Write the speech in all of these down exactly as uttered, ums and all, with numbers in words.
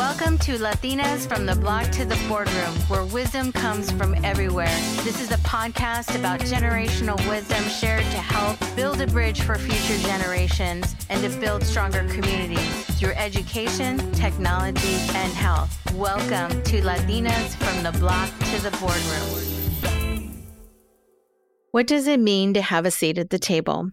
Welcome to Latinas from the Block to the Boardroom, where wisdom comes from everywhere. This is a podcast about generational wisdom shared to help build a bridge for future generations and to build stronger communities through education, technology, and health. Welcome to Latinas from the Block to the Boardroom. What does it mean to have a seat at the table?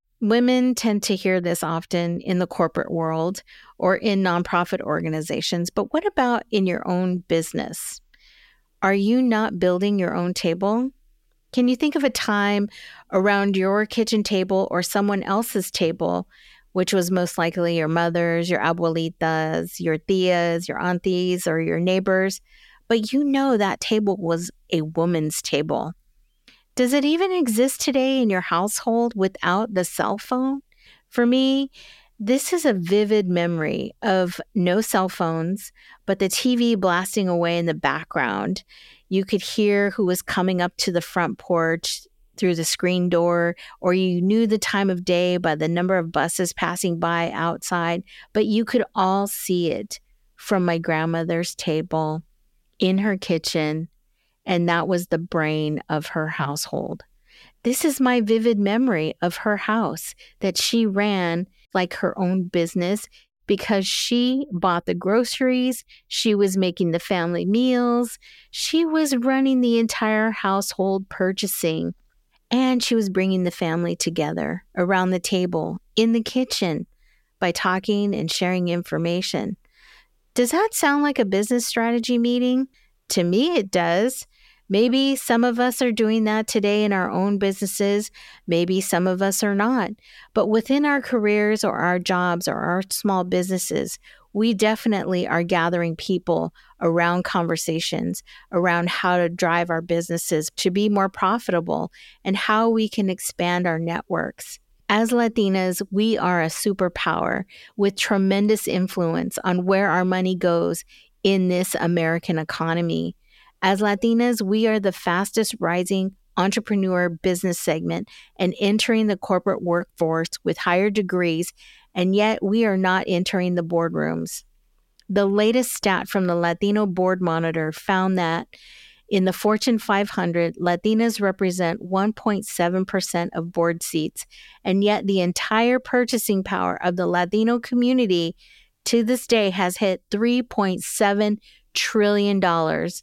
Women tend to hear this often in the corporate world or in nonprofit organizations, but what about in your own business? Are you not building your own table? Can you think of a time around your kitchen table or someone else's table, which was most likely your mother's, your abuelitas, your tias, your aunties, or your neighbors, but you know that table was a woman's table? Does it even exist today in your household without the cell phone? For me, this is a vivid memory of no cell phones, but the T V blasting away in the background. You could hear who was coming up to the front porch through the screen door, or you knew the time of day by the number of buses passing by outside, but you could all see it from my grandmother's table in her kitchen. And that was the brain of her household. This is my vivid memory of her house that she ran like her own business because she bought the groceries, she was making the family meals, she was running the entire household purchasing, and she was bringing the family together around the table in the kitchen by talking and sharing information. Does that sound like a business strategy meeting? To me, it does. Maybe some of us are doing that today in our own businesses. Maybe some of us are not. But within our careers or our jobs or our small businesses, we definitely are gathering people around conversations, around how to drive our businesses to be more profitable and how we can expand our networks. As Latinas, we are a superpower with tremendous influence on where our money goes in this American economy. As Latinas, we are the fastest rising entrepreneur business segment and entering the corporate workforce with higher degrees, and yet we are not entering the boardrooms. The latest stat from the Latino Board Monitor found that in the Fortune five hundred, Latinas represent one point seven percent of board seats, and yet the entire purchasing power of the Latino community to this day has hit three point seven trillion dollars.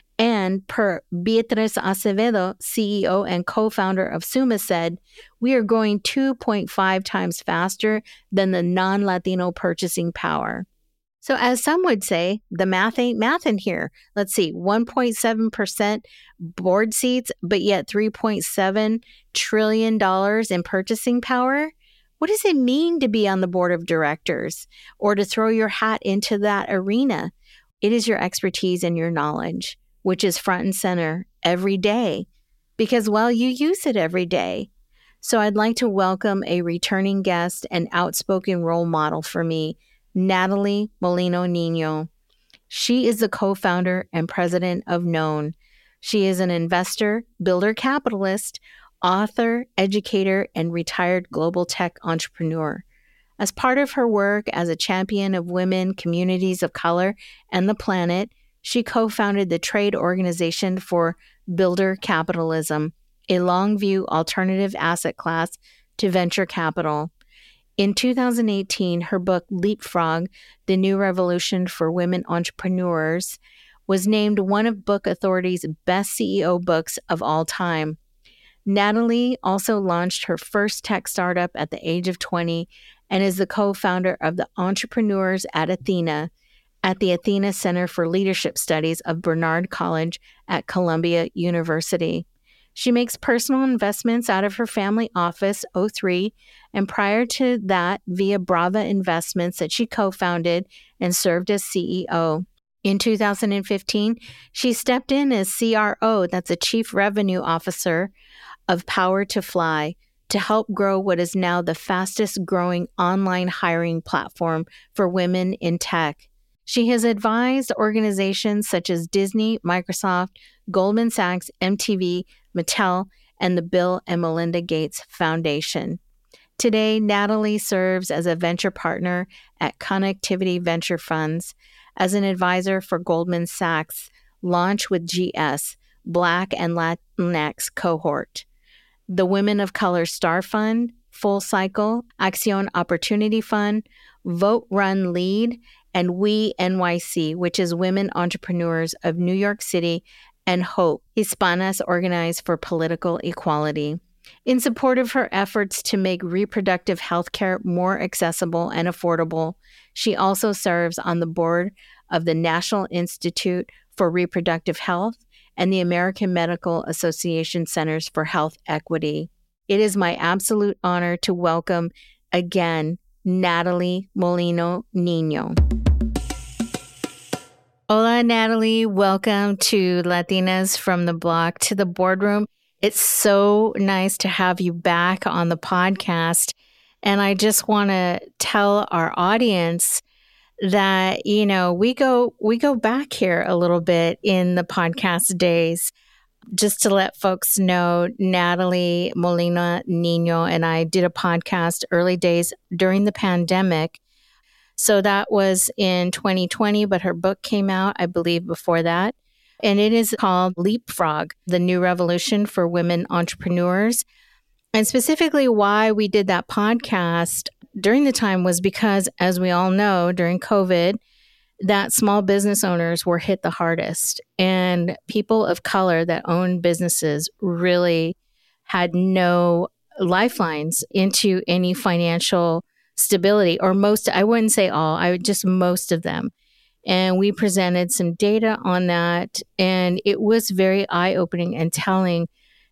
And per Beatriz Acevedo, C E O and co-founder of Summa, said, we are growing two point five times faster than the non-Latino purchasing power. So as some would say, the math ain't math in here. Let's see, one point seven percent board seats, but yet three point seven trillion dollars in purchasing power? What does it mean to be on the board of directors or to throw your hat into that arena? It is your expertise and your knowledge, which is front and center every day because, well, you use it every day. So I'd like to welcome a returning guest and outspoken role model for me, Natalie Molino Nino. She is the co-founder and president of Known. She is an investor, builder capitalist, author, educator, and retired global tech entrepreneur. As part of her work as a champion of women, communities of color, and the planet, she co-founded the trade organization for Builder Capitalism, a long-view alternative asset class to venture capital. In two thousand eighteen, her book Leapfrog, The New Revolution for Women Entrepreneurs, was named one of Book Authority's best C E O books of all time. Natalie also launched her first tech startup at the age of twenty and is the co-founder of the Entrepreneurs at Athena, at the Athena Center for Leadership Studies of Barnard College at Columbia University. She makes personal investments out of her family office, O three, and prior to that, via Brava Investments that she co-founded and served as C E O. In two thousand fifteen, she stepped in as C R O, that's a Chief Revenue Officer, of Power to Fly, to help grow what is now the fastest growing online hiring platform for women in tech. She has advised organizations such as Disney, Microsoft, Goldman Sachs, M T V, Mattel, and the Bill and Melinda Gates Foundation. Today, Natalie serves as a venture partner at Connectivity Venture Funds, as an advisor for Goldman Sachs Launch with G S, Black and Latinx cohort, the Women of Color Star Fund, Full Cycle, Acción Opportunity Fund, Vote Run Lead, and We N Y C, which is Women Entrepreneurs of New York City, and HOPE, Hispanas Organized for Political Equality. In support of her efforts to make reproductive health care more accessible and affordable, she also serves on the board of the National Institute for Reproductive Health and the American Medical Association Centers for Health Equity. It is my absolute honor to welcome again Natalie Molino Nino. Hola, Natalie. Welcome to Latinas from the Block to the Boardroom. It's so nice to have you back on the podcast. And I just want to tell our audience that, you know, we go we go back here a little bit in the podcast days. Just to let folks know, Natalie Molina Nino and I did a podcast early days during the pandemic. So that was in twenty twenty, but her book came out, I believe, before that. And it is called Leapfrog, The New Revolution for Women Entrepreneurs. And specifically why we did that podcast during the time was because, as we all know, during COVID, that small business owners were hit the hardest. And people of color that own businesses really had no lifelines into any financial stability, or most, I wouldn't say all, I would just most of them. And we presented some data on that, and it was very eye-opening and telling.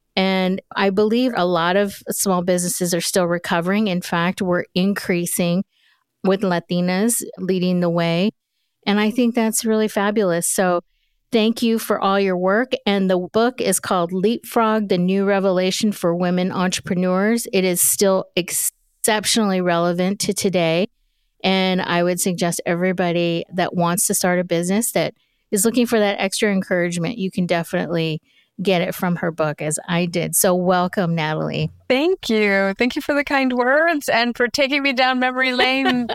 And I believe a lot of small businesses are still recovering. In fact, we're increasing with Latinas leading the way. And I think that's really fabulous. So thank you for all your work. And the book is called Leapfrog, The New Revelation for Women Entrepreneurs. It is still exceptionally relevant to today. And I would suggest everybody that wants to start a business, that is looking for that extra encouragement, you can definitely get it from her book, as I did. So welcome, Natalie. Thank you. Thank you for the kind words and for taking me down memory lane.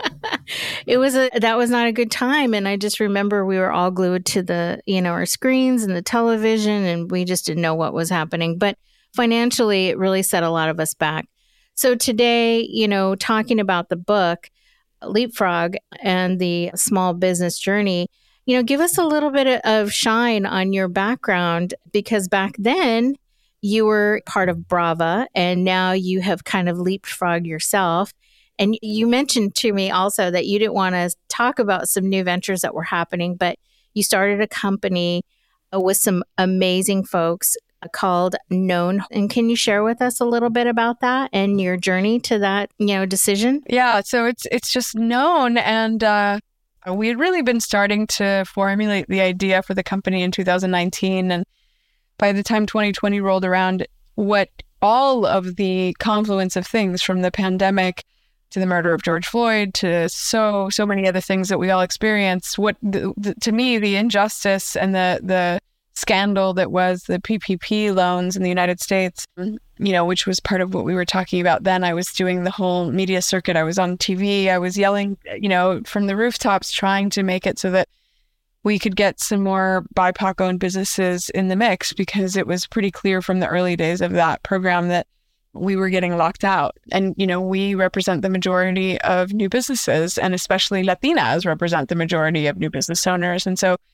It was a, that was not a good time. And I just remember we were all glued to the, you know, our screens and the television, and we just didn't know what was happening. But financially, it really set a lot of us back. So today, you know, talking about the book, Leapfrog, and the small business journey, you know, give us a little bit of shine on your background, because back then you were part of Brava and now you have kind of leapfrogged yourself. And you mentioned to me also that you didn't want to talk about some new ventures that were happening, but you started a company with some amazing folks called Known. And can you share with us a little bit about that and your journey to that, you know, decision? Yeah, so it's it's just Known, and uh, we had really been starting to formulate the idea for the company in two thousand nineteen, and by the time twenty twenty rolled around, what all of the confluence of things, from the pandemic to the murder of George Floyd to so so many other things that we all experienced, what the, the, to me the injustice and the the scandal that was the P P P loans in the United States, you know, which was part of what we were talking about then. I was doing the whole media circuit. I was on T V. I was yelling, you know, from the rooftops, trying to make it so that we could get some more B I P O C-owned businesses in the mix, because it was pretty clear from the early days of that program that we were getting locked out. And, you know, we represent the majority of new businesses, and especially Latinas represent the majority of new business owners. And so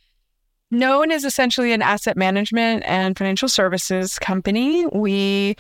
Known is essentially an asset management and financial services company. We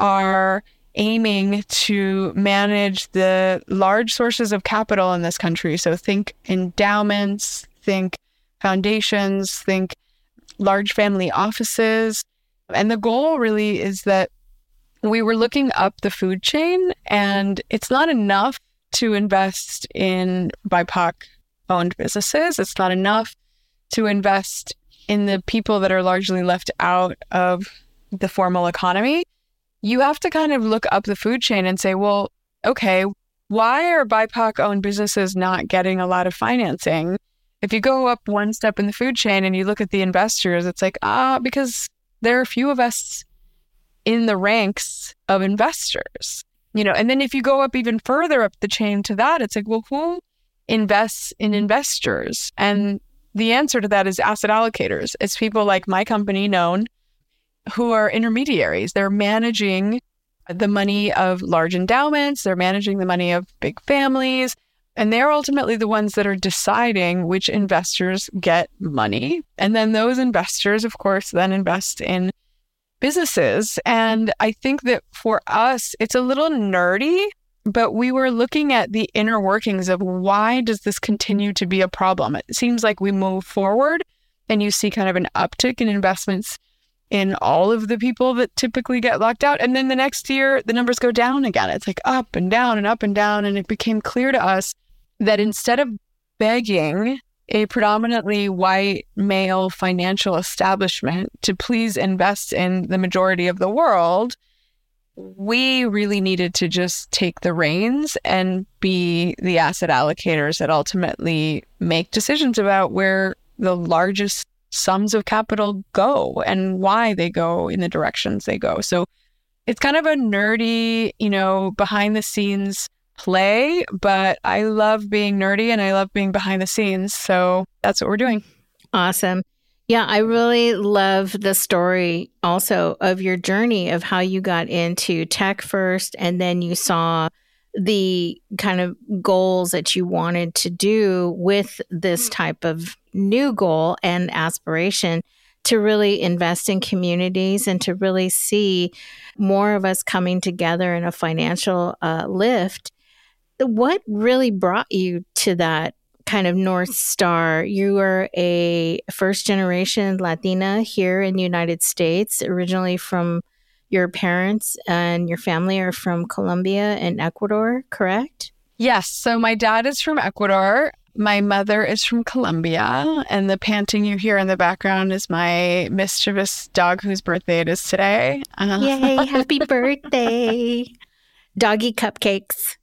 are aiming to manage the large sources of capital in this country. So think endowments, think foundations, think large family offices. And the goal really is that we were looking up the food chain, and it's not enough to invest in B I P O C-owned businesses. It's not enough to invest in the people that are largely left out of the formal economy. You have to kind of look up the food chain and say, well, okay, why are B I P O C-owned businesses not getting a lot of financing? If you go up one step in the food chain and you look at the investors, it's like, ah, because there are few of us in the ranks of investors, you know. And then if you go up even further up the chain to that, it's like, well, who invests in investors? And the answer to that is asset allocators. It's people like my company, Known, who are intermediaries. They're managing the money of large endowments. They're managing the money of big families. And they're ultimately the ones that are deciding which investors get money. And then those investors, of course, then invest in businesses. And I think that for us, it's a little nerdy, but we were looking at the inner workings of why does this continue to be a problem? It seems like we move forward and you see kind of an uptick in investments in all of the people that typically get locked out. And then the next year, the numbers go down again. It's like up and down and up and down. And it became clear to us that instead of begging a predominantly white male financial establishment to please invest in the majority of the world, we really needed to just take the reins and be the asset allocators that ultimately make decisions about where the largest sums of capital go and why they go in the directions they go. So it's kind of a nerdy, you know, behind the scenes play, but I love being nerdy and I love being behind the scenes. So that's what we're doing. Awesome. Yeah, I really love the story also of your journey of how you got into tech first, and then you saw the kind of goals that you wanted to do with this type of new goal and aspiration to really invest in communities and to really see more of us coming together in a financial uh, lift. What really brought you to that kind of North Star? You are a first generation Latina here in the United States, originally from your parents and your family are from Colombia and Ecuador, correct? Yes. So my dad is from Ecuador. My mother is from Colombia. And the panting you hear in the background is my mischievous dog whose birthday it is today. Uh, Yay, happy birthday. Doggy cupcakes.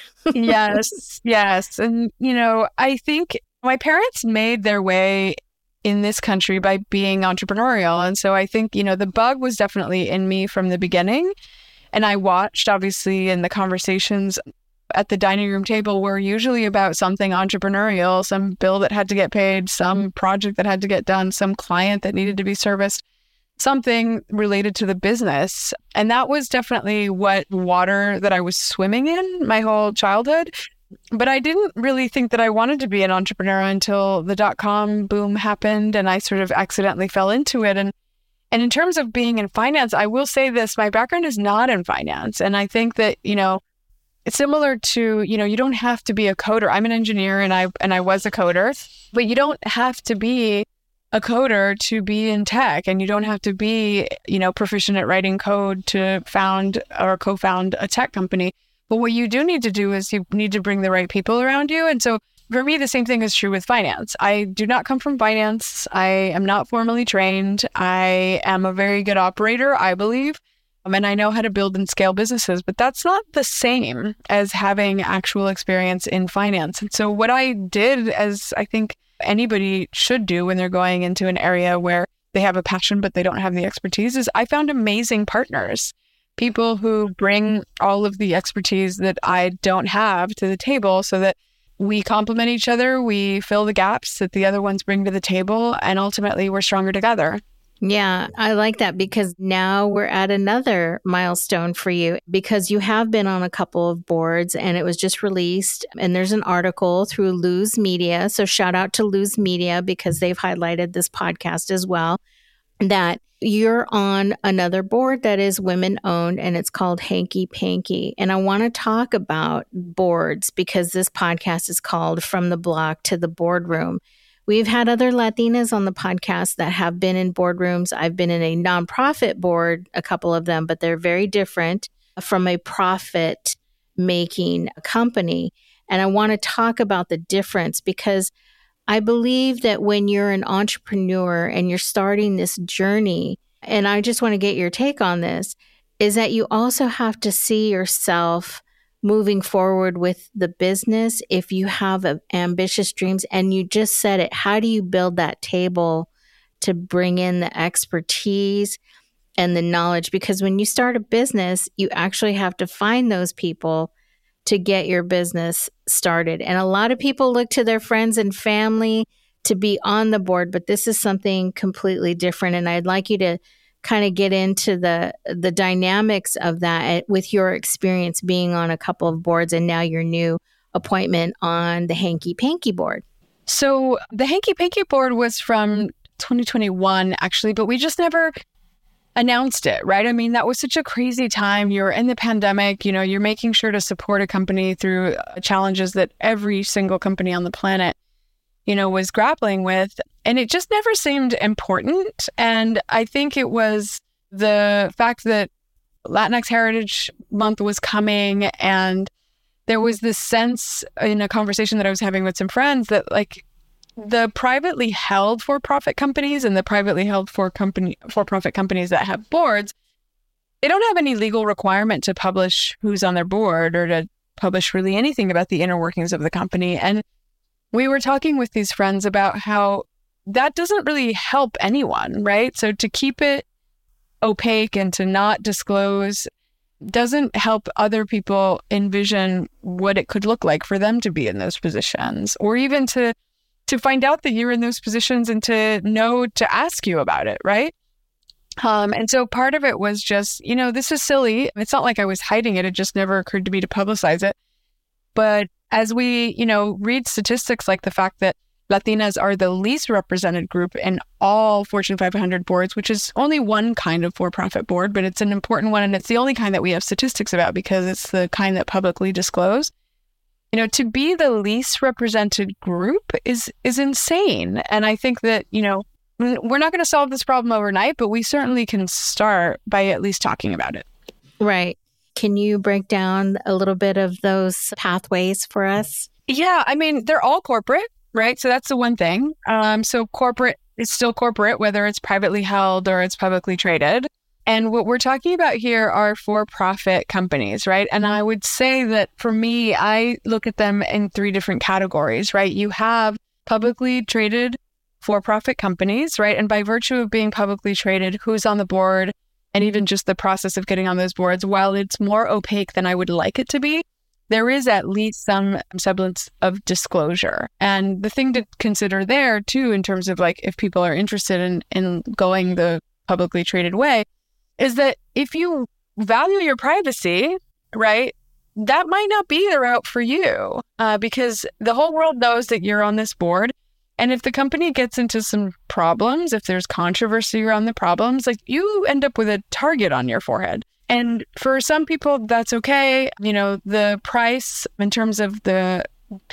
Yes, yes. And, you know, I think my parents made their way in this country by being entrepreneurial. And so I think, you know, the bug was definitely in me from the beginning. And I watched, obviously, in the conversations at the dining room table were usually about something entrepreneurial, some bill that had to get paid, some project that had to get done, some client that needed to be serviced, something related to the business. And that was definitely what water that I was swimming in my whole childhood. But I didn't really think that I wanted to be an entrepreneur until the dot-com boom happened and I sort of accidentally fell into it. And and in terms of being in finance, I will say this, my background is not in finance. And I think that, you know, it's similar to, you know, you don't have to be a coder. I'm an engineer and I and I was a coder, but you don't have to be a coder to be in tech, and you don't have to be, you know, proficient at writing code to found or co-found a tech company. But what you do need to do is you need to bring the right people around you. And so for me, the same thing is true with finance. I do not come from finance. I am not formally trained. I am a very good operator, I believe. Um, and I know how to build and scale businesses, but that's not the same as having actual experience in finance. And so what I did, as I think anybody should do when they're going into an area where they have a passion, but they don't have the expertise, is I found amazing partners, people who bring all of the expertise that I don't have to the table so that we complement each other, we fill the gaps that the other ones bring to the table, and ultimately we're stronger together. Yeah, I like that because now we're at another milestone for you because you have been on a couple of boards and it was just released and there's an article through Luz Media. So shout out to Luz Media because they've highlighted this podcast as well, that you're on another board that is women owned and it's called Hanky Panky. And I want to talk about boards because this podcast is called From the Block to the Boardroom. We've had other Latinas on the podcast that have been in boardrooms. I've been in a nonprofit board, a couple of them, but they're very different from a profit-making company. And I want to talk about the difference because I believe that when you're an entrepreneur and you're starting this journey, and I just want to get your take on this, is that you also have to see yourself moving forward with the business if you have a, ambitious dreams. And you just said it, how do you build that table to bring in the expertise and the knowledge? Because when you start a business, you actually have to find those people to get your business started. And a lot of people look to their friends and family to be on the board, but this is something completely different. And I'd like you to kind of get into the the dynamics of that with your experience being on a couple of boards and now your new appointment on the Hanky Panky board. So the Hanky Panky board was from twenty twenty-one, actually, but we just never announced it, right? I mean, that was such a crazy time. You're in the pandemic, you know, you're making sure to support a company through challenges that every single company on the planet, you know, was grappling with. And it just never seemed important. And I think it was the fact that Latinx Heritage Month was coming, and there was this sense in a conversation that I was having with some friends that like the privately held for-profit companies and the privately held for company for-profit companies that have boards, they don't have any legal requirement to publish who's on their board or to publish really anything about the inner workings of the company. And we were talking with these friends about how that doesn't really help anyone, right? So to keep it opaque and to not disclose doesn't help other people envision what it could look like for them to be in those positions, or even to to find out that you're in those positions and to know to ask you about it, right? Um, and so part of it was just, you know, this is silly. It's not like I was hiding it. It just never occurred to me to publicize it. But as we, you know, read statistics like the fact that Latinas are the least represented group in all Fortune five hundred boards, which is only one kind of for-profit board, but it's an important one. And it's the only kind that we have statistics about because it's the kind that publicly disclose. You know, to be the least represented group is is insane. And I think that, you know, we're not going to solve this problem overnight, but we certainly can start by at least talking about it. Right. Can you break down a little bit of those pathways for us? Yeah, I mean, they're all corporate, right? So that's the one thing. Um, so corporate is still corporate, whether it's privately held or it's publicly traded. And what we're talking about here are for-profit companies, right? And I would say that for me, I look at them in three different categories, right? You have publicly traded for-profit companies, right? And by virtue of being publicly traded, who's on the board, and even just the process of getting on those boards, while it's more opaque than I would like it to be, there is at least some semblance of disclosure. And the thing to consider there too, in terms of like if people are interested in, in going the publicly traded way, is that if you value your privacy, right, that might not be the route for you uh, because the whole world knows that you're on this board. And if the company gets into some problems, if there's controversy around the problems, like you end up with a target on your forehead. And for some people, that's okay. You know, the price in terms of the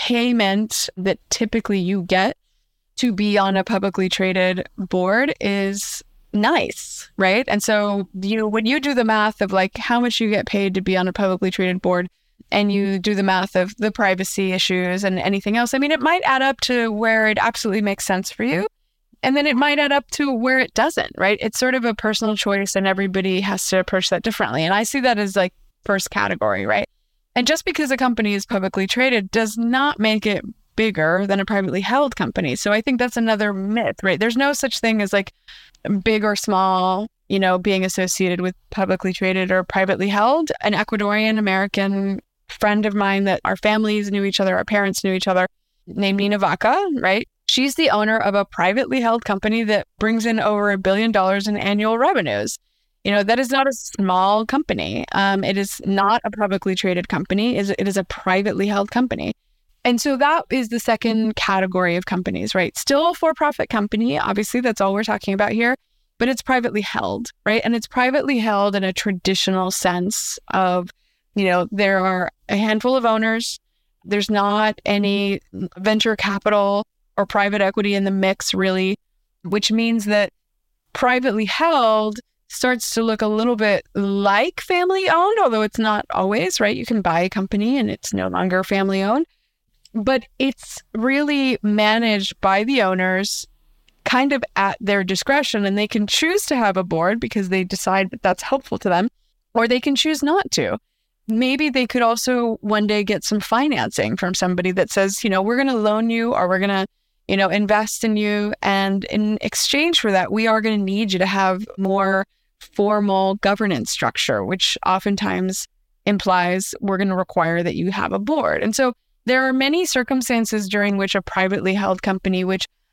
payment that typically you get to be on a publicly traded board is nice, right? And so, you know, when you do the math of like how much you get paid to be on a publicly traded board and you do the math of the privacy issues and anything else, I mean, it might add up to where it absolutely makes sense for you. And then it might add up to where it doesn't, right? It's sort of a personal choice and everybody has to approach that differently. And I see that as like first category, right? And just because a company is publicly traded does not make it bigger than a privately held company. So I think that's another myth, right? There's no such thing as like big or small, you know, being associated with publicly traded or privately held. An Ecuadorian American friend of mine that our families knew each other, our parents knew each other, named Nina Vaca, right? She's the owner of a privately held company that brings in over a billion dollars in annual revenues. You know, that is not a small company. Um, it is not a publicly traded company. It is a privately held company. And so that is the second category of companies, right? Still a for-profit company. Obviously, that's all we're talking about here, but it's privately held, right? And it's privately held in a traditional sense of, you know, there are a handful of owners. There's not any venture capital or private equity in the mix, really, which means that privately held starts to look a little bit like family owned, although it's not always, right? You can buy a company and it's no longer family owned. But it's really managed by the owners kind of at their discretion, and they can choose to have a board because they decide that that's helpful to them, or they can choose not to. Maybe they could also one day get some financing from somebody that says, you know, we're going to loan you or we're going to, you know, invest in you. And in exchange for that, we are going to need you to have more formal governance structure, which oftentimes implies we're going to require that you have a board. And so there are many circumstances during which a privately held company, which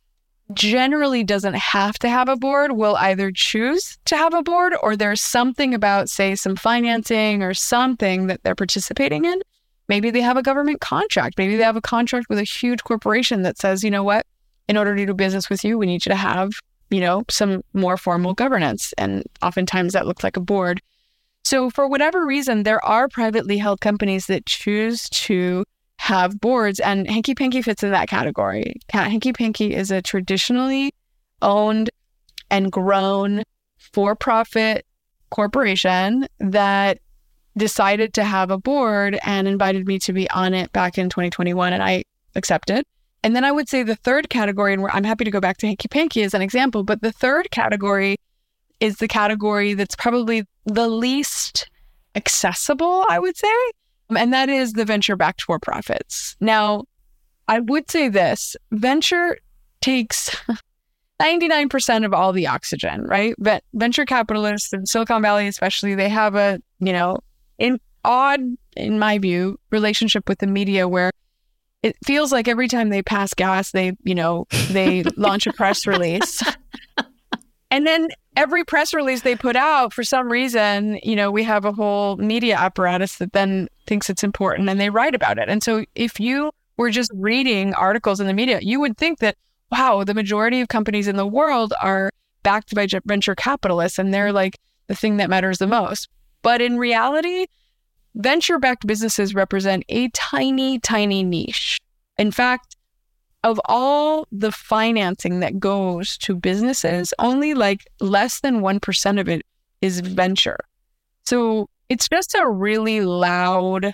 generally doesn't have to have a board will either choose to have a board, or there's something about, say, some financing or something that they're participating in. Maybe they have a government contract. Maybe they have a contract with a huge corporation that says, you know what, in order to do business with you, we need you to have, you know, some more formal governance. And oftentimes that looks like a board. So for whatever reason, there are privately held companies that choose to have boards, and Hanky Panky fits in that category. Hanky Panky is a traditionally owned and grown for-profit corporation that decided to have a board and invited me to be on it back in twenty twenty-one, and I accepted. And then I would say the third category, and I'm happy to go back to Hanky Panky as an example, but the third category is the category that's probably the least accessible, I would say. And that is the venture-backed for-profits. Now, I would say this, venture takes ninety-nine percent of all the oxygen, right? But venture capitalists in Silicon Valley especially, they have a, you know, in odd, in my view, relationship with the media where it feels like every time they pass gas, they, you know, they launch a press release. And then every press release they put out, for some reason, you know, we have a whole media apparatus that then thinks it's important and they write about it. And so if you were just reading articles in the media, you would think that, wow, the majority of companies in the world are backed by venture capitalists and they're like the thing that matters the most. But in reality, venture-backed businesses represent a tiny, tiny niche. In fact, of all the financing that goes to businesses, only like less than one percent of it is venture. So it's just a really loud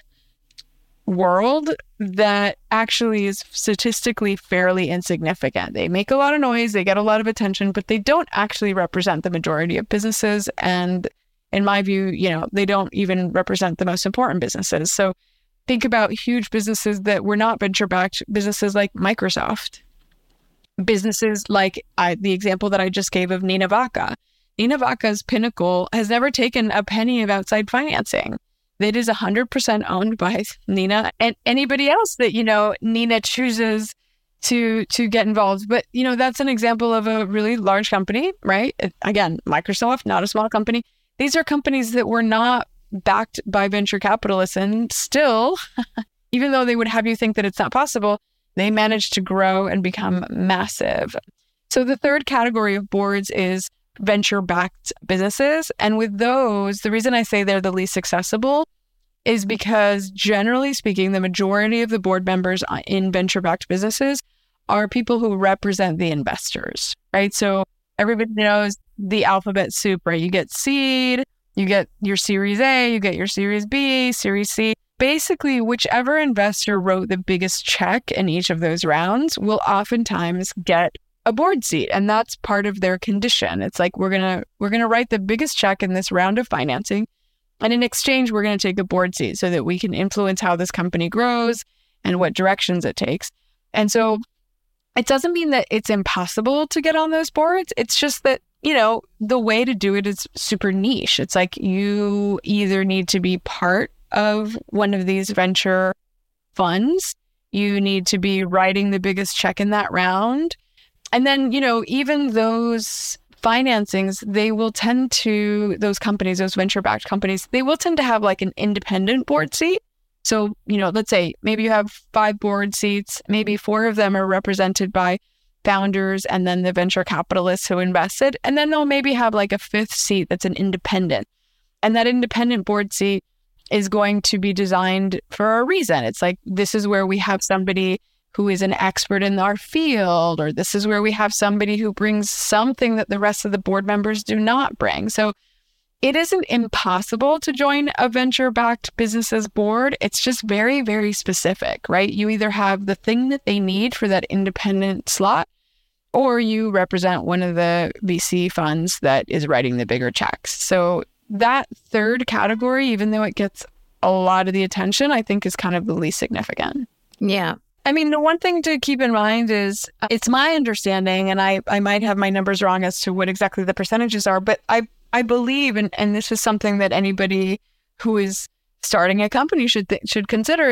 world that actually is statistically fairly insignificant. They make a lot of noise, they get a lot of attention, but they don't actually represent the majority of businesses. And in my view, you know, they don't even represent the most important businesses. So think about huge businesses that were not venture-backed, businesses like Microsoft, businesses like I, the example that I just gave of Nina Vaca. Nina Vaca's Pinnacle has never taken a penny of outside financing. It is one hundred percent owned by Nina and anybody else that, you know, Nina chooses to to get involved. But, you know, that's an example of a really large company, right? Again, Microsoft, not a small company. These are companies that were not backed by venture capitalists, and still, even though they would have you think that it's not possible, they managed to grow and become massive. So the third category of boards is venture-backed businesses. And with those, the reason I say they're the least accessible is because, generally speaking, the majority of the board members in venture-backed businesses are people who represent the investors, right? So everybody knows the alphabet soup, right? You get seed, you get your Series A, you get your Series B, Series C. Basically, whichever investor wrote the biggest check in each of those rounds will oftentimes get a board seat. And that's part of their condition. It's like, we're going to we're going to write the biggest check in this round of financing. And in exchange, we're going to take a board seat so that we can influence how this company grows and what directions it takes. And so it doesn't mean that it's impossible to get on those boards. It's just that, you know, the way to do it is super niche. It's like you either need to be part of one of these venture funds, you need to be writing the biggest check in that round. And then, you know, even those financings, they will tend to, those companies, those venture-backed companies, they will tend to have like an independent board seat. So, you know, let's say maybe you have five board seats, maybe four of them are represented by founders and then the venture capitalists who invested. And then they'll maybe have like a fifth seat that's an independent. And that independent board seat is going to be designed for a reason. It's like, this is where we have somebody who is an expert in our field, or this is where we have somebody who brings something that the rest of the board members do not bring. So it isn't impossible to join a venture-backed business's board. It's just very, very specific, right? You either have the thing that they need for that independent slot, or you represent one of the V C funds that is writing the bigger checks. So that third category, even though it gets a lot of the attention, I think is kind of the least significant. Yeah. I mean, the one thing to keep in mind is it's my understanding, and I, I might have my numbers wrong as to what exactly the percentages are, but I, I believe, and, and this is something that anybody who is starting a company should th- should consider, is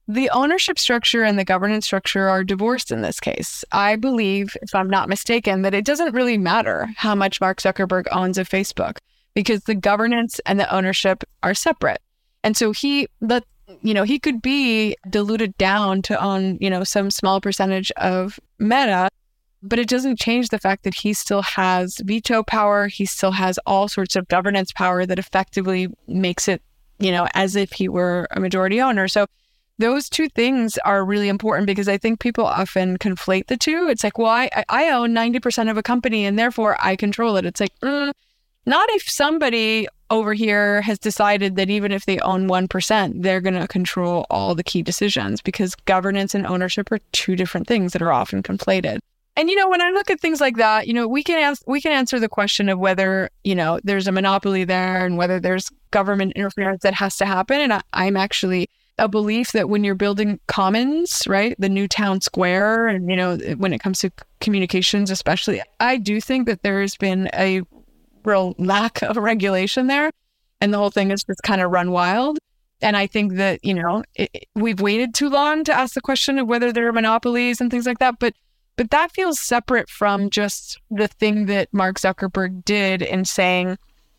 the ownership structure and the governance structure are divorced in this case. I believe, if I'm not mistaken, that it doesn't really matter how much Mark Zuckerberg owns of Facebook because the governance and the ownership are separate. And so he, the, you know, he could be diluted down to own, you know, some small percentage of Meta, but it doesn't change the fact that he still has veto power. He still has all sorts of governance power that effectively makes it, you know, as if he were a majority owner. So those two things are really important because I think people often conflate the two. It's like, well, I, I own ninety percent of a company and therefore I control it. It's like, mm, not if somebody over here has decided that even if they own one percent, they're going to control all the key decisions, because governance and ownership are two different things that are often conflated. And, you know, when I look at things like that, you know, we can ask, we can answer the question of whether, you know, there's a monopoly there and whether there's government interference that has to happen. And I, I'm actually a belief that when you're building commons, right, the new town square, and, you know, when it comes to communications, especially, I do think that there has been a real lack of regulation there. And the whole thing is just kind of run wild. And I think that, you know, it, we've waited too long to ask the question of whether there are monopolies and things like that. But But that feels separate from just the thing that Mark Zuckerberg did in saying,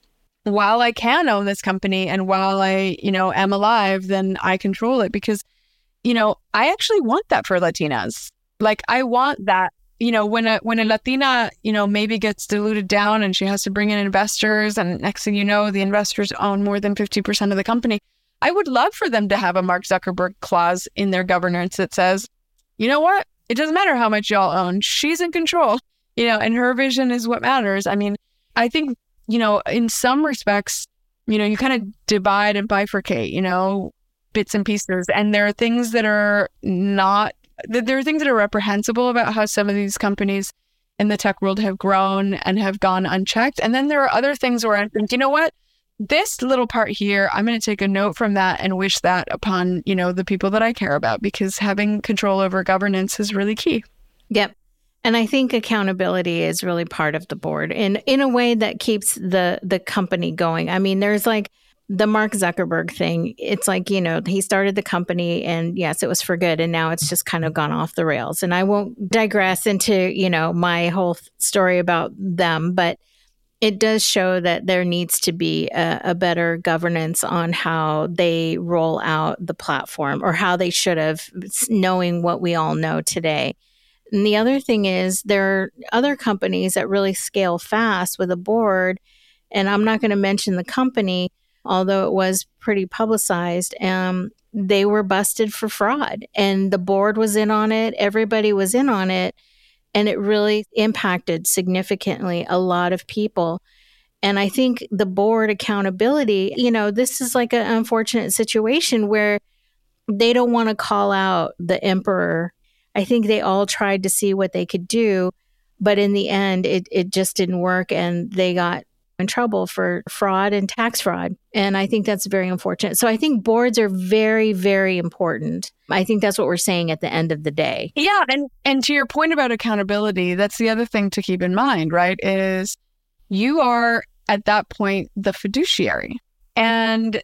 while I can own this company and while I, you know, am alive, then I control it. Because, you know, I actually want that for Latinas. Like, I want that, you know, when a when a Latina, you know, maybe gets diluted down and she has to bring in investors, and next thing you know, the investors own more than fifty percent of the company. I would love for them to have a Mark Zuckerberg clause in their governance that says, you know what? It doesn't matter how much y'all own. She's in control, you know, and her vision is what matters. I mean, I think, you know, in some respects, you know, you kind of divide and bifurcate, you know, bits and pieces. And there are things that are not, there are things that are reprehensible about how some of these companies in the tech world have grown and have gone unchecked. And then there are other things where I think, you know what? This little part here, I'm going to take a note from that and wish that upon, you know, the people that I care about, because having control over governance is really key. Yep. And I think accountability is really part of the board in, in a way that keeps the, the company going. I mean, there's like the Mark Zuckerberg thing. It's like, you know, he started the company and yes, it was for good. And now it's just kind of gone off the rails. And I won't digress into, you know, my whole story about them, but it does show that there needs to be a, a better governance on how they roll out the platform, or how they should have, knowing what we all know today. And the other thing is, there are other companies that really scale fast with a board, and I'm not going to mention the company, although it was pretty publicized. Um, they were busted for fraud, and the board was in on it. Everybody was in on it. And it really impacted significantly a lot of people. And I think the board accountability, you know, this is like an unfortunate situation where they don't want to call out the emperor. I think they all tried to see what they could do, but in the end, it, it just didn't work. And they got in trouble for fraud and tax fraud. And I think that's very unfortunate. So I think boards are very, very important. I think that's what we're saying at the end of the day. Yeah. And, and to your point about accountability, that's the other thing to keep in mind, right? Is you are at that point the fiduciary. And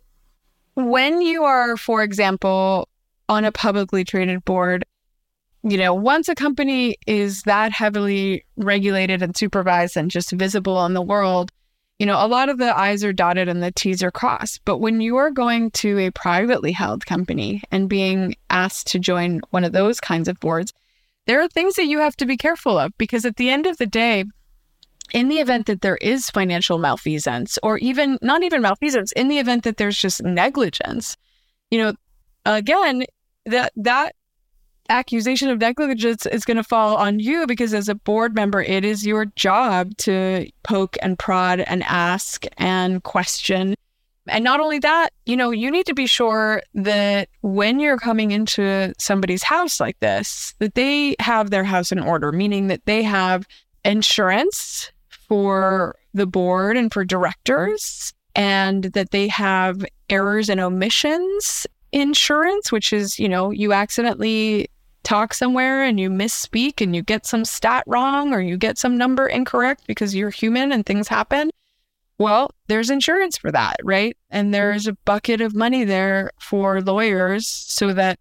when you are, for example, on a publicly traded board, you know, once a company is that heavily regulated and supervised and just visible on the world, you know, a lot of the I's are dotted and the T's are crossed. But when you are going to a privately held company and being asked to join one of those kinds of boards, there are things that you have to be careful of, because at the end of the day, in the event that there is financial malfeasance, or even not even malfeasance, in the event that there's just negligence, you know, again, that that accusation of negligence is going to fall on you, because as a board member, it is your job to poke and prod and ask and question. And not only that, you know, you need to be sure that when you're coming into somebody's house like this, that they have their house in order, meaning that they have insurance for the board and for directors, and that they have errors and omissions insurance, which is, you know, you accidentally talk somewhere and you misspeak and you get some stat wrong or you get some number incorrect because you're human and things happen. Well, there's insurance for that, right? And there's a bucket of money there for lawyers so that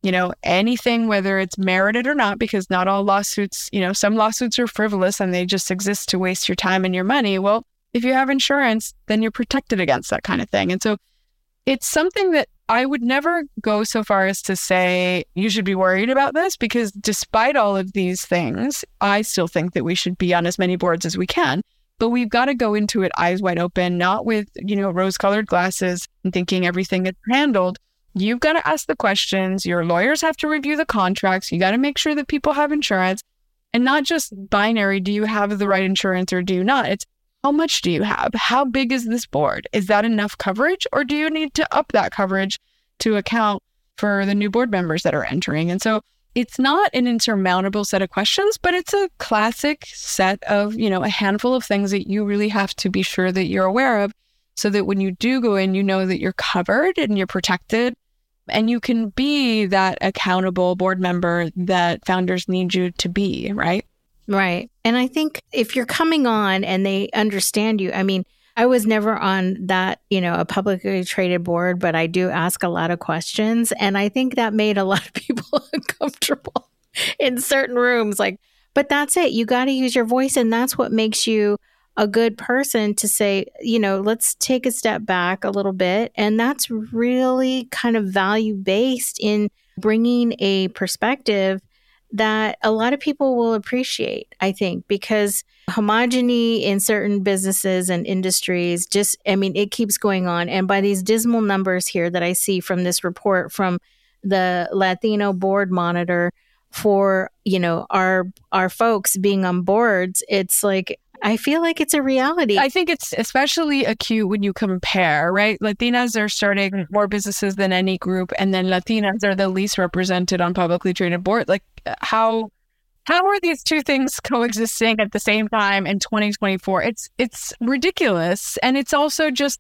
you know, anything, whether it's merited or not, because not all lawsuits, you know, some lawsuits are frivolous and they just exist to waste your time and your money. Well, if you have insurance, then you're protected against that kind of thing. And so it's something that I would never go so far as to say you should be worried about this, because despite all of these things, I still think that we should be on as many boards as we can. But we've got to go into it eyes wide open, not with, you know, rose-colored glasses and thinking everything is handled. You've got to ask the questions. Your lawyers have to review the contracts. You got to make sure that people have insurance, and not just binary. Do you have the right insurance or do you not? It's how much do you have? How big is this board? Is that enough coverage, or do you need to up that coverage to account for the new board members that are entering? And so it's not an insurmountable set of questions, but it's a classic set of, you know, a handful of things that you really have to be sure that you're aware of, so that when you do go in, you know that you're covered and you're protected, and you can be that accountable board member that founders need you to be, right? Right. And I think if you're coming on and they understand you, I mean, I was never on that, you know, a publicly traded board, but I do ask a lot of questions. And I think that made a lot of people uncomfortable in certain rooms. Like, but that's it. You got to use your voice. And that's what makes you a good person to say, you know, let's take a step back a little bit. And that's really kind of value based in bringing a perspective that a lot of people will appreciate, I think, because homogeny in certain businesses and industries just, I mean, it keeps going on. And by these dismal numbers here that I see from this report from the Latino Board Monitor for, you know, our our folks being on boards, it's like, I feel like it's a reality. I think it's especially acute when you compare, right? Latinas are starting more businesses than any group, and then Latinas are the least represented on publicly traded board. Like, how how are these two things coexisting at the same time in twenty twenty-four? It's it's ridiculous, and it's also just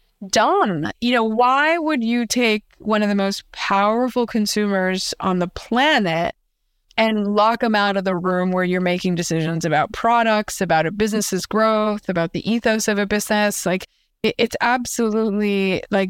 dumb. You know, why would you take one of the most powerful consumers on the planet and lock them out of the room where you're making decisions about products, about a business's growth, about the ethos of a business? Like, it, it's absolutely like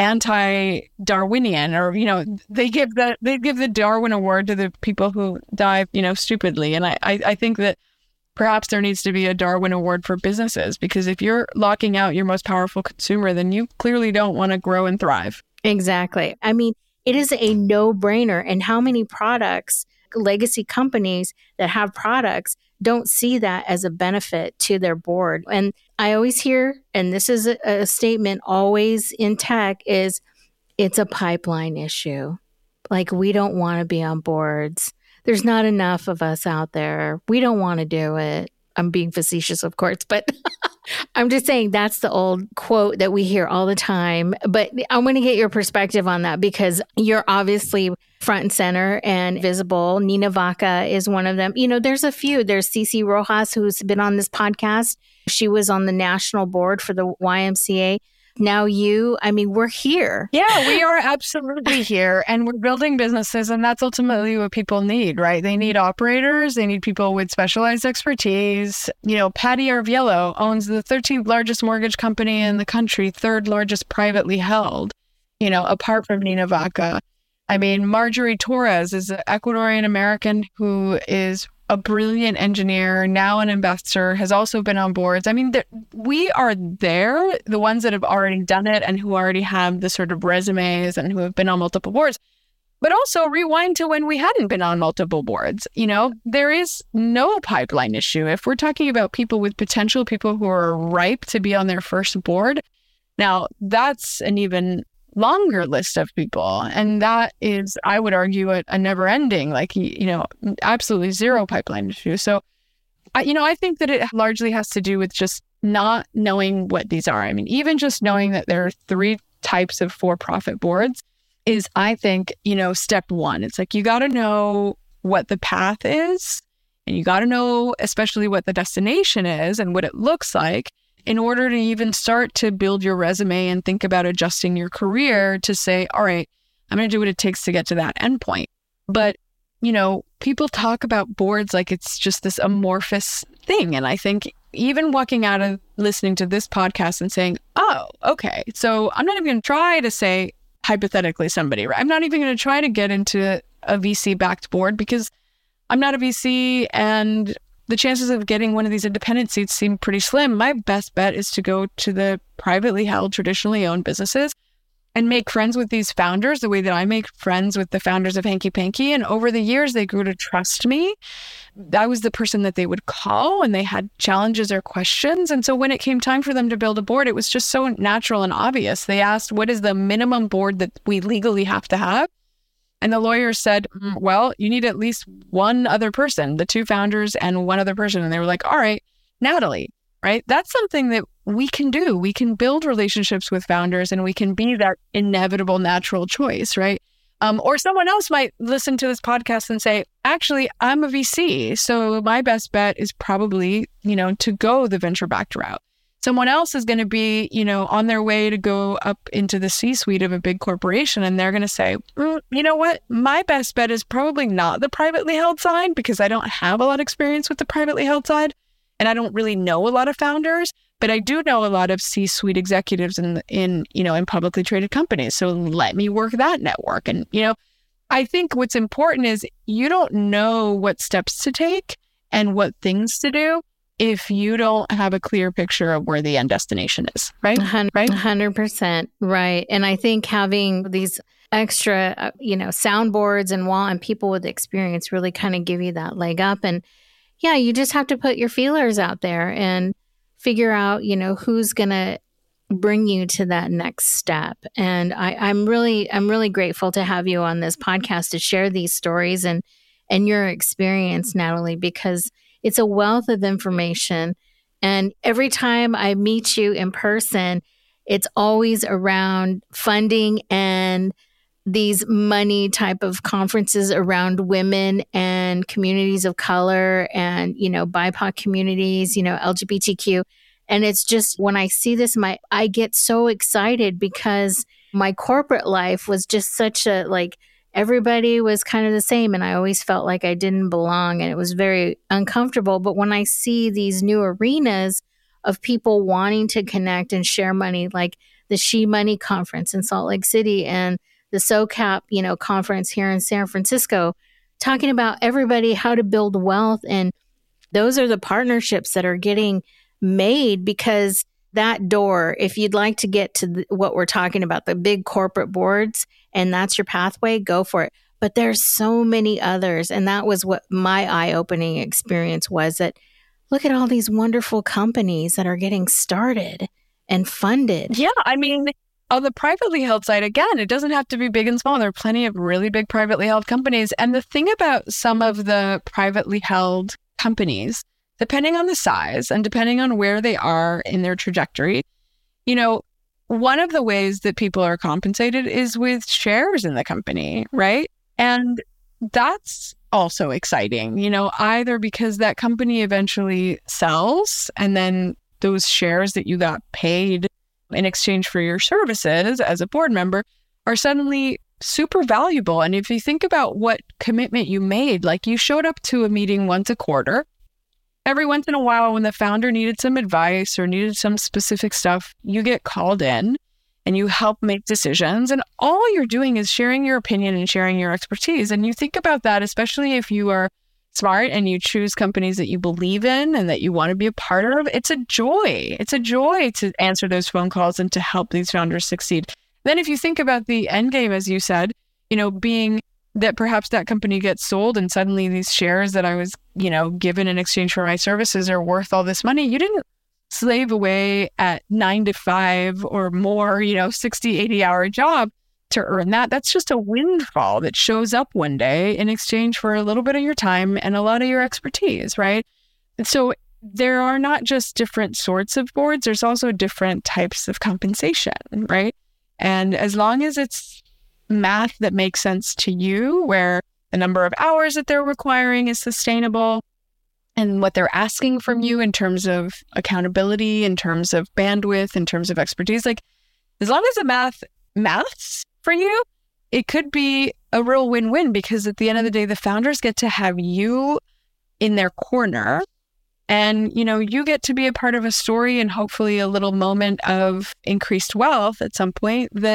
anti-Darwinian, or, you know, they give the they give the Darwin Award to the people who die, you know, stupidly. And I, I, I think that perhaps there needs to be a Darwin Award for businesses, because if you're locking out your most powerful consumer, then you clearly don't want to grow and thrive. Exactly. I mean, it is a no-brainer. And how many products, legacy companies that have products, don't see that as a benefit to their board? And I always hear, and this is a, a statement always in tech, is it's a pipeline issue. Like, we don't want to be on boards. There's not enough of us out there. We don't want to do it. I'm being facetious, of course, but I'm just saying that's the old quote that we hear all the time. But I want to get your perspective on that, because you're obviously front and center and visible. Nina Vaca is one of them. You know, there's a few. There's Cece Rojas, who's been on this podcast. She was on the national board for the Y M C A. Now you, I mean, we're here. Yeah, we are absolutely here, and we're building businesses, and that's ultimately what people need, right? They need operators. They need people with specialized expertise. You know, Patty Arvielo owns the thirteenth largest mortgage company in the country, third largest privately held, you know, apart from Nina Vaca. I mean, Marjorie Torres is an Ecuadorian American who is a brilliant engineer, now an investor, has also been on boards. I mean, we are there, the ones that have already done it and who already have the sort of resumes and who have been on multiple boards. But also rewind to when we hadn't been on multiple boards. You know, there is no pipeline issue. If we're talking about people with potential, people who are ripe to be on their first board, now that's an even longer list of people. And that is, I would argue, a, a never ending, like, you know, absolutely zero pipeline issue. So, I, you know, I think that it largely has to do with just not knowing what these are. I mean, even just knowing that there are three types of for-profit boards is, I think, you know, step one. It's like, you got to know what the path is, and you got to know especially what the destination is and what it looks like, in order to even start to build your resume and think about adjusting your career to say, all right, I'm going to do what it takes to get to that endpoint. But, you know, people talk about boards like it's just this amorphous thing. And I think even walking out of listening to this podcast and saying, oh, okay, so I'm not even going to try to say, hypothetically somebody, right? I'm not even going to try to get into a V C-backed board because I'm not a V C and the chances of getting one of these independent seats seem pretty slim. My best bet is to go to the privately held, traditionally owned businesses and make friends with these founders the way that I make friends with the founders of Hanky Panky. And over the years, they grew to trust me. I was the person that they would call when they had challenges or questions. And so when it came time for them to build a board, it was just so natural and obvious. They asked, what is the minimum board that we legally have to have? And the lawyer said, well, you need at least one other person, the two founders and one other person. And they were like, all right, Natalie, right? That's something that we can do. We can build relationships with founders and we can be that inevitable natural choice, right? Um, or someone else might listen to this podcast and say, actually, I'm a V C. So my best bet is probably, you know, to go the venture-backed route. Someone else is going to be, you know, on their way to go up into the C-suite of a big corporation. And they're going to say, mm, you know what? My best bet is probably not the privately held side because I don't have a lot of experience with the privately held side. And I don't really know a lot of founders, but I do know a lot of C-suite executives in, in, you know, in publicly traded companies. So let me work that network. And, you know, I think what's important is you don't know what steps to take and what things to do if you don't have a clear picture of where the end destination is, right? Right? one hundred percent. Right. And I think having these extra, uh, you know, soundboards and wall and people with experience really kind of give you that leg up. And yeah, you just have to put your feelers out there and figure out, you know, who's going to bring you to that next step. And I, I'm really, I'm really grateful to have you on this podcast to share these stories and, and your experience, Natalie, because it's a wealth of information. And every time I meet you in person, it's always around funding and these money type of conferences around women and communities of color and, you know, B I P O C communities, you know, L G B T Q. And it's just when I see this, my I get so excited because my corporate life was just such a like, everybody was kind of the same. And I always felt like I didn't belong and it was very uncomfortable. But when I see these new arenas of people wanting to connect and share money, like the She Money Conference in Salt Lake City and the SoCap, you know, conference here in San Francisco, talking about everybody, how to build wealth. And those are the partnerships that are getting made because that door, if you'd like to get to the, what we're talking about, the big corporate boards, and that's your pathway, go for it. But there's so many others. And that was what my eye-opening experience was, that look at all these wonderful companies that are getting started and funded. Yeah, I mean, on the privately held side, again, it doesn't have to be big and small. There are plenty of really big privately held companies. And the thing about some of the privately held companies, depending on the size and depending on where they are in their trajectory, you know, one of the ways that people are compensated is with shares in the company, right? And that's also exciting, you know, either because that company eventually sells and then those shares that you got paid in exchange for your services as a board member are suddenly super valuable. And if you think about what commitment you made, like you showed up to a meeting once a quarter, every once in a while when the founder needed some advice or needed some specific stuff, you get called in and you help make decisions. And all you're doing is sharing your opinion and sharing your expertise. And you think about that, especially if you are smart and you choose companies that you believe in and that you want to be a part of. It's a joy. It's a joy to answer those phone calls and to help these founders succeed. Then if you think about the end game, as you said, you know, being that perhaps that company gets sold and suddenly these shares that I was, you know, given in exchange for my services are worth all this money. You didn't slave away at nine to five or more, you know, sixty, eighty hour job to earn that. That's just a windfall that shows up one day in exchange for a little bit of your time and a lot of your expertise, right? And so there are not just different sorts of boards, there's also different types of compensation, right? And as long as it's math that makes sense to you, where the number of hours that they're requiring is sustainable and what they're asking from you in terms of accountability, in terms of bandwidth, in terms of expertise, like as long as the math maths for you, it could be a real win-win because at the end of the day, the founders get to have you in their corner and, you know, you get to be a part of a story and hopefully a little moment of increased wealth at some point that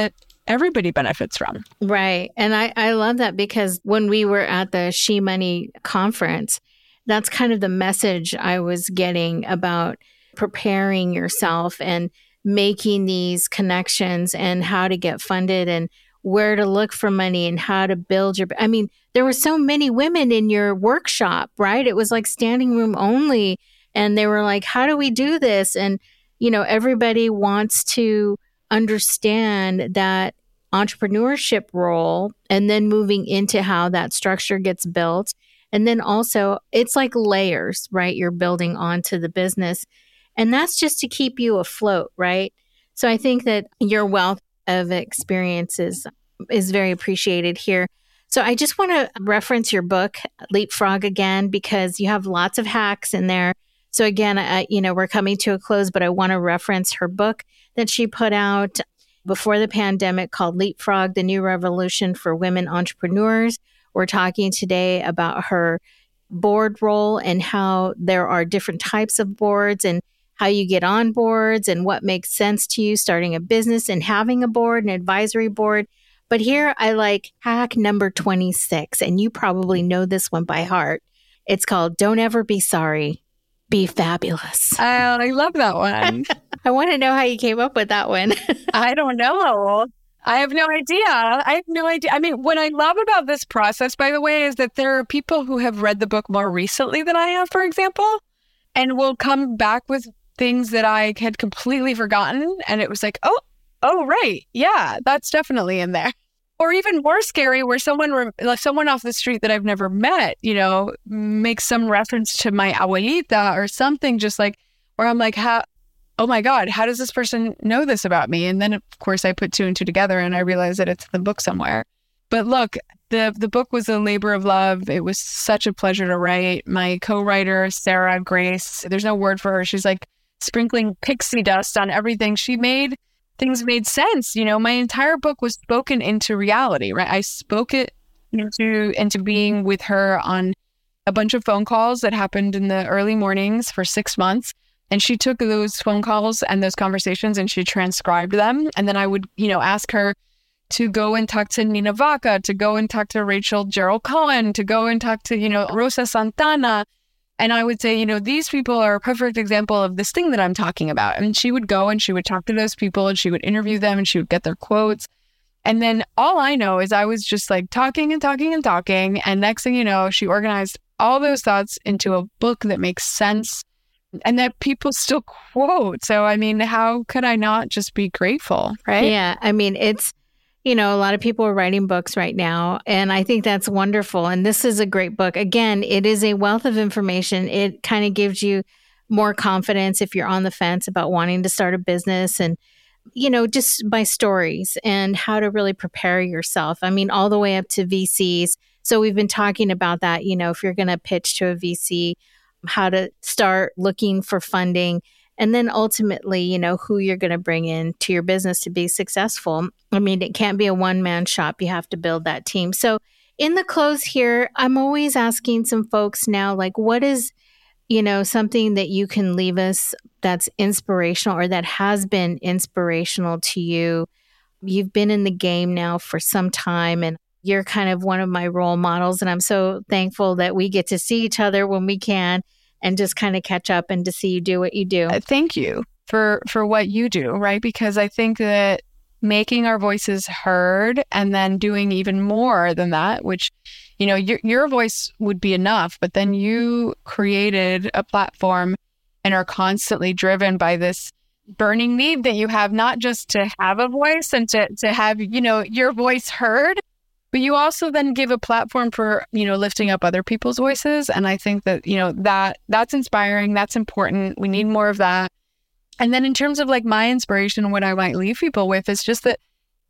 everybody benefits from. Right. And I, I love that because when we were at the She Money conference, that's kind of the message I was getting about preparing yourself and making these connections and how to get funded and where to look for money and how to build your, I mean, there were so many women in your workshop, right? It was like standing room only. And they were like, how do we do this? And, you know, everybody wants to understand that entrepreneurship role and then moving into how that structure gets built. And then also it's like layers, right? You're building onto the business. And that's just to keep you afloat, right? So I think that your wealth of experiences is very appreciated here. So I just want to reference your book, Leapfrog, again, because you have lots of hacks in there. So again, I, you know, we're coming to a close, but I want to reference her book that she put out before the pandemic called Leapfrog, The New Revolution for Women Entrepreneurs. We're talking today about her board role and how there are different types of boards and how you get on boards and what makes sense to you starting a business and having a board, an advisory board. But here I like hack number twenty-six, and you probably know this one by heart. It's called Don't Ever Be Sorry, Be Fabulous. Oh, I love that one. I want to know how you came up with that one. I don't know. I have no idea. I have no idea. I mean, what I love about this process, by the way, is that there are people who have read the book more recently than I have, for example, and will come back with things that I had completely forgotten. And it was like, oh, oh, right. Yeah, that's definitely in there. Or even more scary, where someone re- someone off the street that I've never met, you know, makes some reference to my abuelita or something, just like, where I'm like, how, oh my God, how does this person know this about me? And then, of course, I put two and two together and I realized that it's in the book somewhere. But look, the the book was a labor of love. It was such a pleasure to write. My co-writer, Sarah Grace, there's no word for her. She's like sprinkling pixie dust on everything. She made things made sense. You know, my entire book was spoken into reality, right? I spoke it into into being with her on a bunch of phone calls that happened in the early mornings for six months. And she took those phone calls and those conversations and she transcribed them. And then I would, you know, ask her to go and talk to Nina Vaca, to go and talk to Rachel Gerald Cohen, to go and talk to, you know, Rosa Santana. And I would say, you know, these people are a perfect example of this thing that I'm talking about. And she would go and she would talk to those people and she would interview them and she would get their quotes. And then all I know is I was just like talking and talking and talking. And next thing you know, she organized all those thoughts into a book that makes sense and that people still quote. So, I mean, how could I not just be grateful, right? Yeah. I mean, it's, you know, a lot of people are writing books right now, and I think that's wonderful. And this is a great book. Again, it is a wealth of information. It kind of gives you more confidence if you're on the fence about wanting to start a business and, you know, just by stories and how to really prepare yourself. I mean, all the way up to V Cs. So we've been talking about that, you know, if you're going to pitch to a V C, how to start looking for funding. And then ultimately, you know, who you're going to bring in to your business to be successful. I mean, it can't be a one-man shop. You have to build that team. So in the close here, I'm always asking some folks now, like, what is, you know, something that you can leave us that's inspirational or that has been inspirational to you? You've been in the game now for some time and you're kind of one of my role models. And I'm so thankful that we get to see each other when we can and just kind of catch up and to see you do what you do. Uh, thank you for, for what you do, right? Because I think that making our voices heard and then doing even more than that, which, you know, your, your voice would be enough, but then you created a platform and are constantly driven by this burning need that you have, not just to have a voice and to, to have, you know, your voice heard, but you also then give a platform for, you know, lifting up other people's voices. And I think that, you know, that that's inspiring. That's important. We need more of that. And then in terms of like my inspiration, what I might leave people with is just that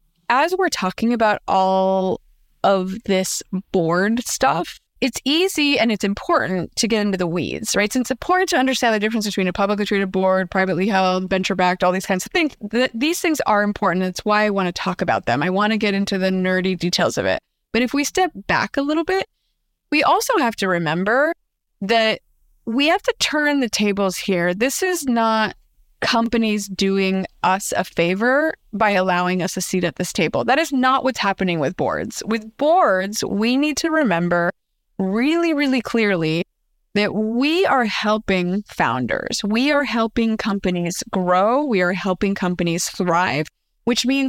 as we're talking about all of this board stuff, it's easy and it's important to get into the weeds, right? So it's important to understand the difference between a publicly traded board, privately held, venture-backed, all these kinds of things. Th- these things are important. That's why I want to talk about them. I want to get into the nerdy details of it. But if we step back a little bit, we also have to remember that we have to turn the tables here. This is not companies doing us a favor by allowing us a seat at this table. That is not what's happening with boards. With boards, we need to remember really, really clearly that we are helping founders. We are helping companies grow. We are helping companies thrive, which means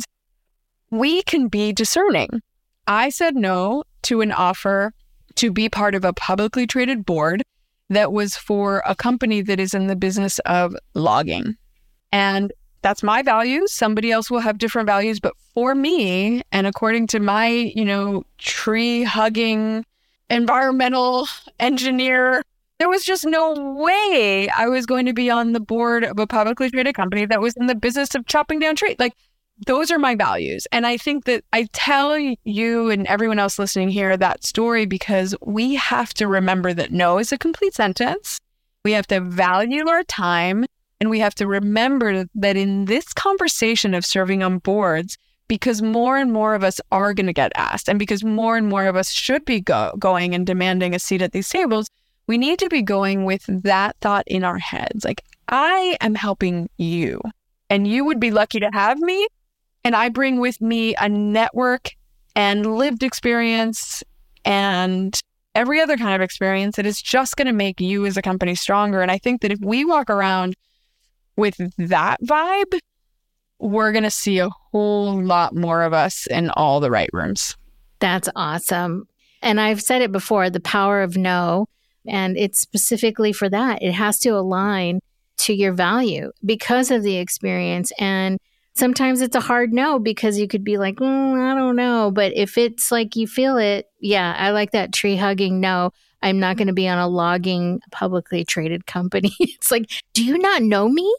we can be discerning. I said no to an offer to be part of a publicly traded board that was for a company that is in the business of logging. And that's my values. Somebody else will have different values. But for me, and according to my, you know, tree-hugging environmental engineer, there was just no way I was going to be on the board of a publicly traded company that was in the business of chopping down trees. Like, those are my values. And I think that I tell you and everyone else listening here that story because we have to remember that no is a complete sentence. We have to value our time. And we have to remember that in this conversation of serving on boards, because more and more of us are going to get asked, and because more and more of us should be go- going and demanding a seat at these tables, we need to be going with that thought in our heads. Like, I am helping you, and you would be lucky to have me. And I bring with me a network and lived experience and every other kind of experience that is just going to make you as a company stronger. And I think that if we walk around with that vibe, we're going to see a whole lot more of us in all the right rooms. That's awesome. And I've said it before, the power of no, and it's specifically for that. It has to align to your value because of the experience. And sometimes it's a hard no because you could be like, mm, I don't know. But if it's like you feel it, yeah, I like that tree hugging no. I'm not going to be on a logging publicly traded company. It's like, do you not know me?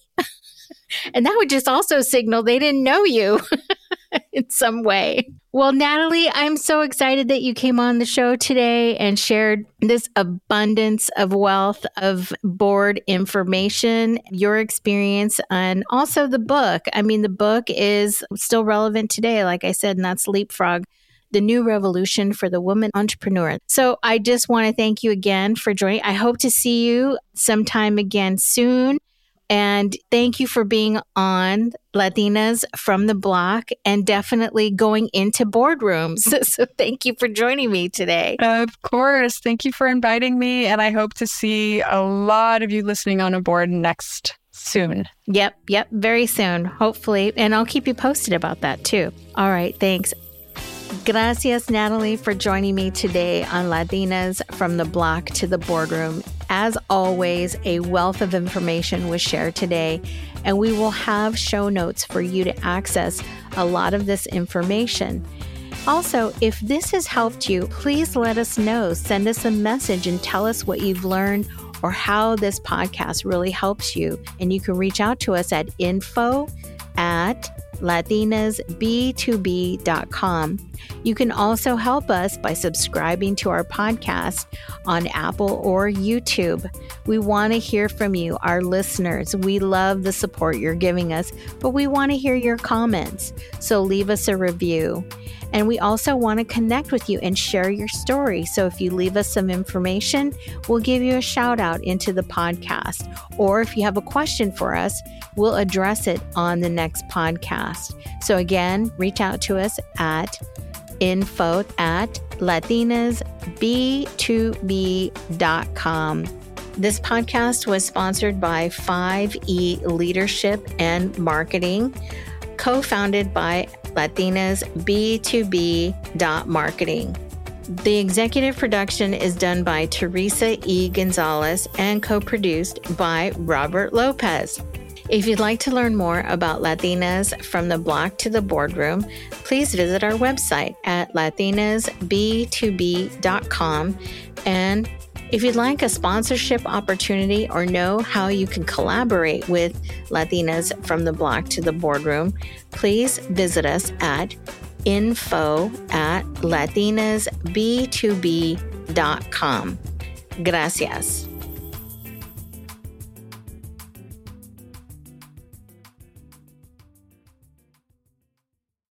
And that would just also signal they didn't know you in some way. Well, Natalie, I'm so excited that you came on the show today and shared this abundance of wealth of board information, your experience, and also the book. I mean, the book is still relevant today, like I said, and that's Leapfrog, the new revolution for the woman entrepreneur. So I just want to thank you again for joining. I hope to see you sometime again soon. And thank you for being on Latinas from the Block and definitely going into boardrooms. So thank you for joining me today. Of course. Thank you for inviting me. And I hope to see a lot of you listening on a board next soon. Yep. Yep. Very soon, hopefully. And I'll keep you posted about that too. All right. Thanks. Gracias, Natalie, for joining me today on Latinas from the Block to the Boardroom. As always, a wealth of information was shared today, and we will have show notes for you to access a lot of this information. Also, if this has helped you, please let us know. Send us a message and tell us what you've learned or how this podcast really helps you. And you can reach out to us at info at latinas b two b dot com. You can also help us by subscribing to our podcast on Apple or YouTube. We want to hear from you, our listeners. We love the support you're giving us, but we want to hear your comments. So leave us a review. And we also want to connect with you and share your story. So if you leave us some information, we'll give you a shout out into the podcast. Or if you have a question for us, we'll address it on the next podcast. So again, reach out to us at info at latinas b two b dot com. This podcast was sponsored by five E Leadership and Marketing, co-founded by Latinas b two b dot marketing. The executive production is done by Teresa E. Gonzalez and co-produced by Robert Lopez. If you'd like to learn more about Latinas from the Block to the Boardroom, please visit our website at latinas b two b dot com. And if you'd like a sponsorship opportunity or know how you can collaborate with Latinas from the Block to the Boardroom, please visit us at info at latinas b two b dot com. Gracias.